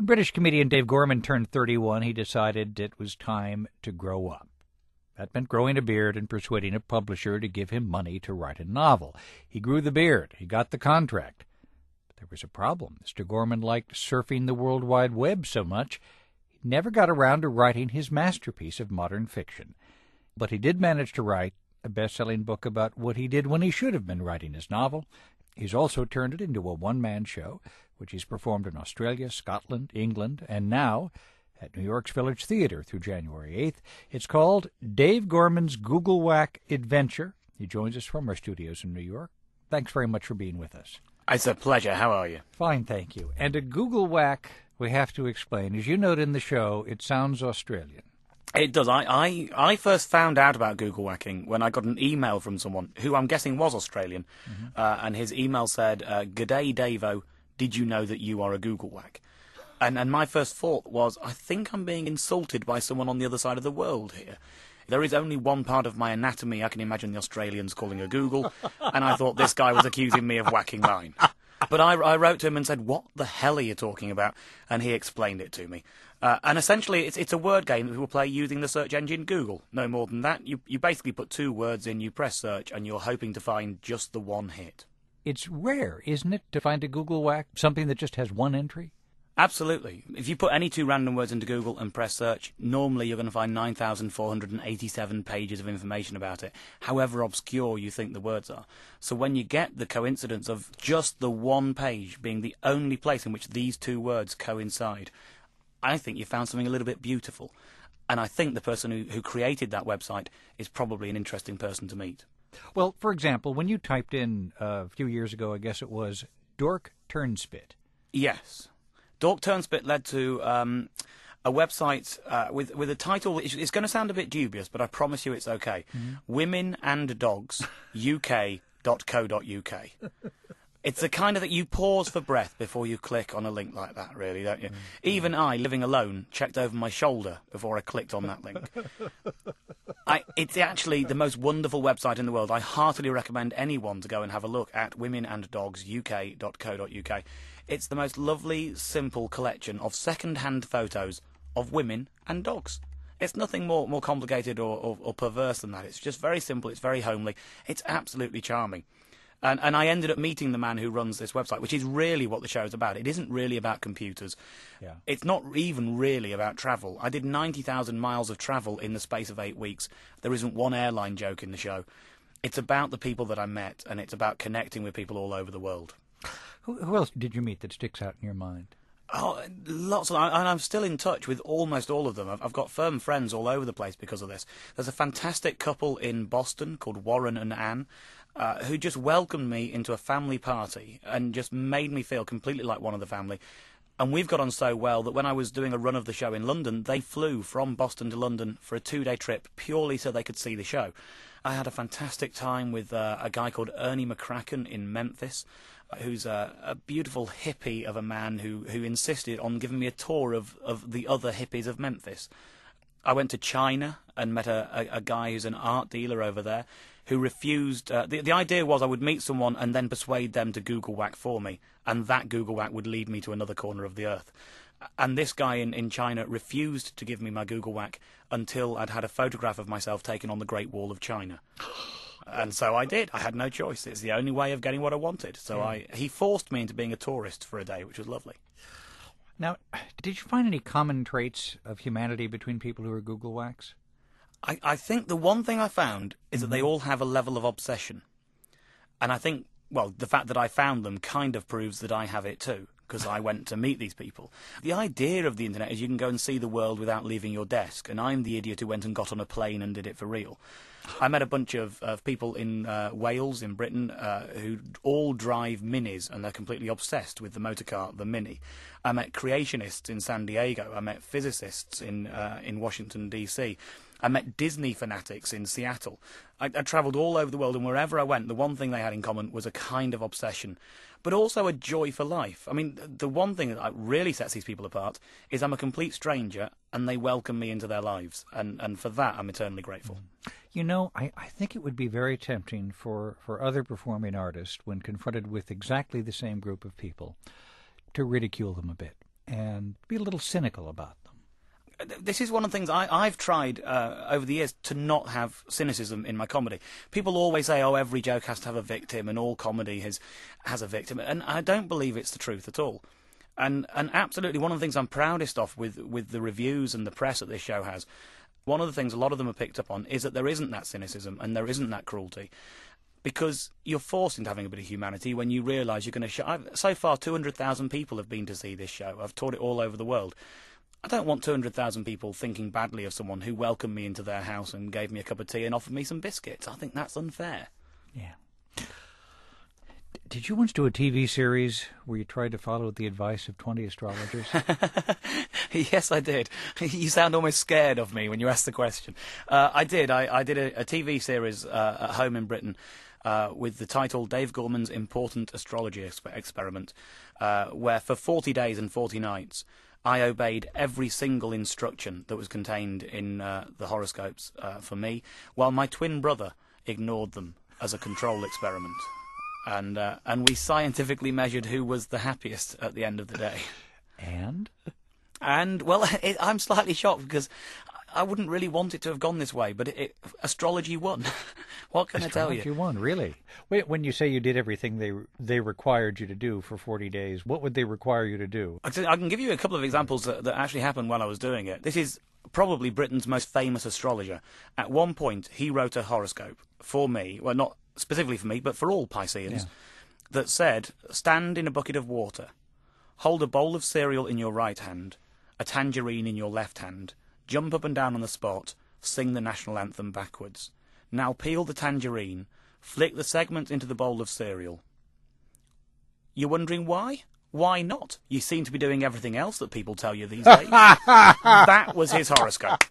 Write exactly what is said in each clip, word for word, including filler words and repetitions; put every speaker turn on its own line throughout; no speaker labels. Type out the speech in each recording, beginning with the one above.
When British comedian Dave Gorman turned thirty-one, he decided it was time to grow up. That meant growing a beard and persuading a publisher to give him money to write a novel. He grew the beard. He got the contract. But there was a problem. Mister Gorman liked surfing the World Wide Web so much, he never got around to writing his masterpiece of modern fiction. But he did manage to write a best-selling book about what he did when he should have been writing his novel. He's also turned it into a one-man show, which he's performed in Australia, Scotland, England, and now at New York's Village Theatre through January eighth. It's called Dave Gorman's Google Whack Adventure. He joins us from our studios in New York. Thanks very much for being with us.
It's a pleasure. How are you?
Fine, thank you. And a Google Whack, we have to explain. As you note in the show, it sounds Australian.
It does. I, I, I first found out about Google whacking when I got an email from someone who I'm guessing was Australian. Mm-hmm. uh, and his email said, uh, "G'day, Davo, did you know that you are a Google whack?" And, and my first thought was, I think I'm being insulted by someone on the other side of the world here. There is only one part of my anatomy I can imagine the Australians calling a Google, and I thought this guy was accusing me of whacking mine. But I, I wrote to him and said, "What the hell are you talking about?" And he explained it to me. Uh, and essentially, it's it's a word game that people play using the search engine Google. No more than that. You you basically put two words in, you press search, and you're hoping to find just the one hit.
It's rare, isn't it, to find a Google Whack, something that just has one entry?
Absolutely. If you put any two random words into Google and press search, normally you're going to find nine thousand four hundred eighty-seven pages of information about it, however obscure you think the words are. So when you get the coincidence of just the one page being the only place in which these two words coincide, I think you found something a little bit beautiful. And I think the person who, who created that website is probably an interesting person to meet.
Well, for example, when you typed in uh, a few years ago, I guess it was, Dork Turnspit.
Yes. Dork Turnspit led to um, a website uh, with with a title. It's, it's going to sound a bit dubious, but I promise you it's okay. Mm-hmm. Women and Dogs U K dot co dot U K. It's the kind of that you pause for breath before you click on a link like that, really, don't you? Mm-hmm. Even I, living alone, checked over my shoulder before I clicked on that link. I, it's actually the most wonderful website in the world. I heartily recommend anyone to go and have a look at women and dogs U K dot co dot U K. It's the most lovely, simple collection of second-hand photos of women and dogs. It's nothing more, more complicated or, or, or perverse than that. It's just very simple. It's very homely. It's absolutely charming. And, and I ended up meeting the man who runs this website, which is really what the show's about. It isn't really about computers. Yeah. It's not even really about travel. I did ninety thousand miles of travel in the space of eight weeks. There isn't one airline joke in the show. It's about the people that I met, and it's about connecting with people all over the world.
Who, who else did you meet that sticks out in your mind?
Oh, lots of, and I'm still in touch with almost all of them. I've, I've got firm friends all over the place because of this. There's a fantastic couple in Boston called Warren and Anne, uh, who just welcomed me into a family party and just made me feel completely like one of the family. And we've got on so well that when I was doing a run of the show in London, they flew from Boston to London for a two-day trip purely so they could see the show. I had a fantastic time with uh, a guy called Ernie McCracken in Memphis, who's a, a beautiful hippie of a man who, who insisted on giving me a tour of, of the other hippies of Memphis. I went to China and met a, a, a guy who's an art dealer over there who refused. Uh, the, the idea was I would meet someone and then persuade them to Google Whack for me, and that Google Whack would lead me to another corner of the earth. And this guy in, in China refused to give me my Google Whack until I'd had a photograph of myself taken on the Great Wall of China. And so I did. I had no choice. It's the only way of getting what I wanted. So yeah. I he forced me into being a tourist for a day, which was lovely.
Now, did you find any common traits of humanity between people who are Google Whacks?
I, I think the one thing I found is mm-hmm. that they all have a level of obsession. And I think, well, the fact that I found them kind of proves that I have it too, because I went to meet these people. The idea of the internet is you can go and see the world without leaving your desk, and I'm the idiot who went and got on a plane and did it for real. I met a bunch of, of people in uh, Wales, in Britain, uh, who all drive Minis, and they're completely obsessed with the motor car, the Mini. I met creationists in San Diego. I met physicists in uh, in Washington, D C I met Disney fanatics in Seattle. I, I travelled all over the world, and wherever I went, the one thing they had in common was a kind of obsession, but also a joy for life. I mean, the one thing that really sets these people apart is I'm a complete stranger, and they welcome me into their lives, and, and for that I'm eternally grateful.
You know, I, I think it would be very tempting for, for other performing artists, when confronted with exactly the same group of people, to ridicule them a bit. and be a little cynical about them.
This is one of the things I, I've tried uh, over the years to not have cynicism in my comedy. People always say, oh, every joke has to have a victim and all comedy has, has a victim. And I don't believe it's the truth at all. And and absolutely one of the things I'm proudest of with, with the reviews and the press that this show has, one of the things a lot of them are picked up on is that there isn't that cynicism and there isn't that cruelty. Because you're forced into having a bit of humanity when you realise you're going to show... I've, so far, two hundred thousand people have been to see this show. I've toured it all over the world. I don't want two hundred thousand people thinking badly of someone who welcomed me into their house and gave me a cup of tea and offered me some biscuits. I think that's unfair.
Yeah. Did you once do a T V series where you tried to follow the advice of twenty astrologers?
Yes, I did. You sound almost scared of me when you ask the question. Uh, I did. I, I did a, a T V series uh, at home in Britain uh, with the title Dave Gorman's Important Astrology Exper- Experiment, uh, where for forty days and forty nights I obeyed every single instruction that was contained in uh, the horoscopes uh, for me, while my twin brother ignored them as a control experiment. And uh, and we scientifically measured who was the happiest at the end of the day.
And?
And, well, it, I'm slightly shocked because I wouldn't really want it to have gone this way, but it, it, astrology won. What can
astrology
I tell you?
won, really? Wait, when you say you did everything they they required you to do for forty days, what would they require you to do?
I can give you a couple of examples that, that actually happened while I was doing it. This is probably Britain's most famous astrologer. At one point, he wrote a horoscope for me, well, not specifically for me, but for all Pisceans,
Yeah.
that said, stand in a bucket of water, hold a bowl of cereal in your right hand, a tangerine in your left hand, jump up and down on the spot, sing the national anthem backwards. Now peel the tangerine, flick the segment into the bowl of cereal. You're wondering why? Why not? You seem to be doing everything else that people tell you these days. That was his horoscope.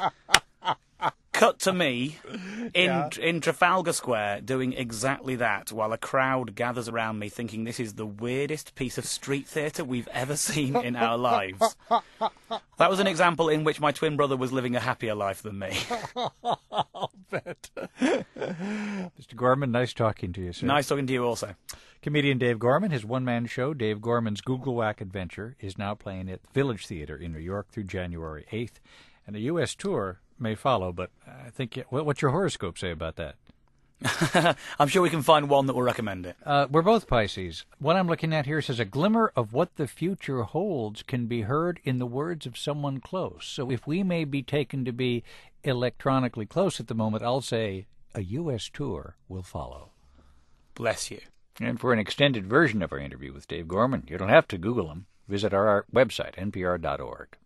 Cut to me in
Yeah.
in Trafalgar Square doing exactly that while a crowd gathers around me thinking this is the weirdest piece of street theatre we've ever seen in our lives. That was an example in which my twin brother was living a happier life than me.
I'll bet. Mister Gorman, nice talking to you, sir.
Nice talking to you also.
Comedian Dave Gorman, his one-man show, Dave Gorman's Google Whack Adventure, is now playing at the Village Theatre in New York through January eighth. And a U S tour may follow, but I think, what's your horoscope say about that?
I'm sure we can find one that will recommend it.
Uh, we're both Pisces. What I'm looking at here says a glimmer of what the future holds can be heard in the words of someone close. So if we may be taken to be electronically close at the moment, I'll say a U S tour will follow.
Bless you.
And for an extended version of our interview with Dave Gorman, you don't have to Google him. Visit our website, N P R dot org.